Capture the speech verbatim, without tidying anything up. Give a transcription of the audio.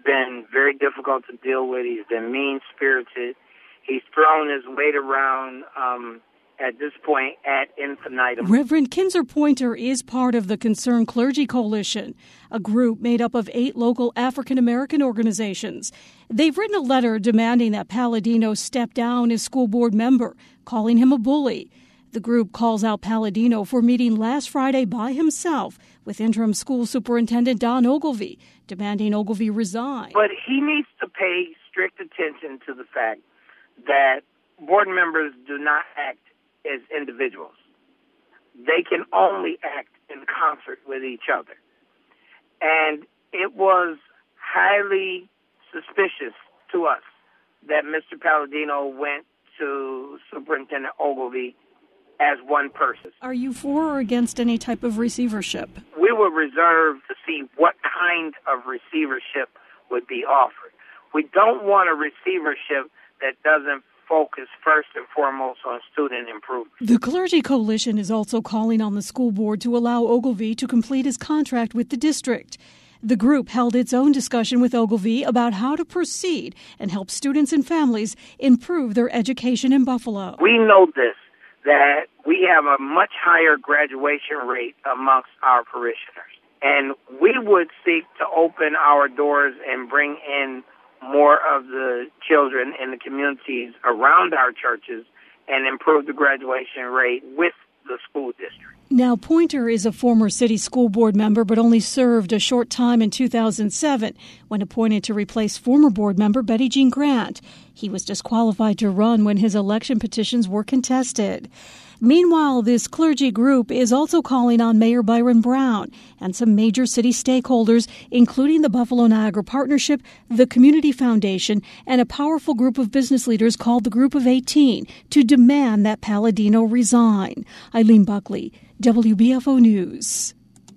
been very difficult to deal with. He's been mean-spirited. He's thrown his weight around um, at this point ad infinitum. Reverend Kinzer Pointer is part of the Concerned Clergy Coalition, a group made up of eight local African-American organizations. They've written a letter demanding that Palladino step down as school board member, calling him a bully. The group calls out Palladino for meeting last Friday by himself with interim school superintendent Don Ogilvie, demanding Ogilvie resign. But he needs to pay strict attention to the fact that board members do not act as individuals. They can only act in concert with each other. And it was highly suspicious to us that Mister Palladino went to Superintendent Ogilvie as one person. Are you for or against any type of receivership? We were reserved to see what kind of receivership would be offered. We don't want a receivership that doesn't focus first and foremost on student improvement. The Clergy Coalition is also calling on the school board to allow Ogilvie to complete his contract with the district. The group held its own discussion with Ogilvie about how to proceed and help students and families improve their education in Buffalo. We know this, that we have a much higher graduation rate amongst our parishioners. And we would seek to open our doors and bring in more of the children in the communities around our churches and improve the graduation rate with the school district. Now, Pointer is a former city school board member, but only served a short time in two thousand seven when appointed to replace former board member Betty Jean Grant. He was disqualified to run when his election petitions were contested. Meanwhile, this clergy group is also calling on Mayor Byron Brown and some major city stakeholders, including the Buffalo Niagara Partnership, the Community Foundation, and a powerful group of business leaders called the Group of eighteen, to demand that Palladino resign. Eileen Buckley, W B F O News.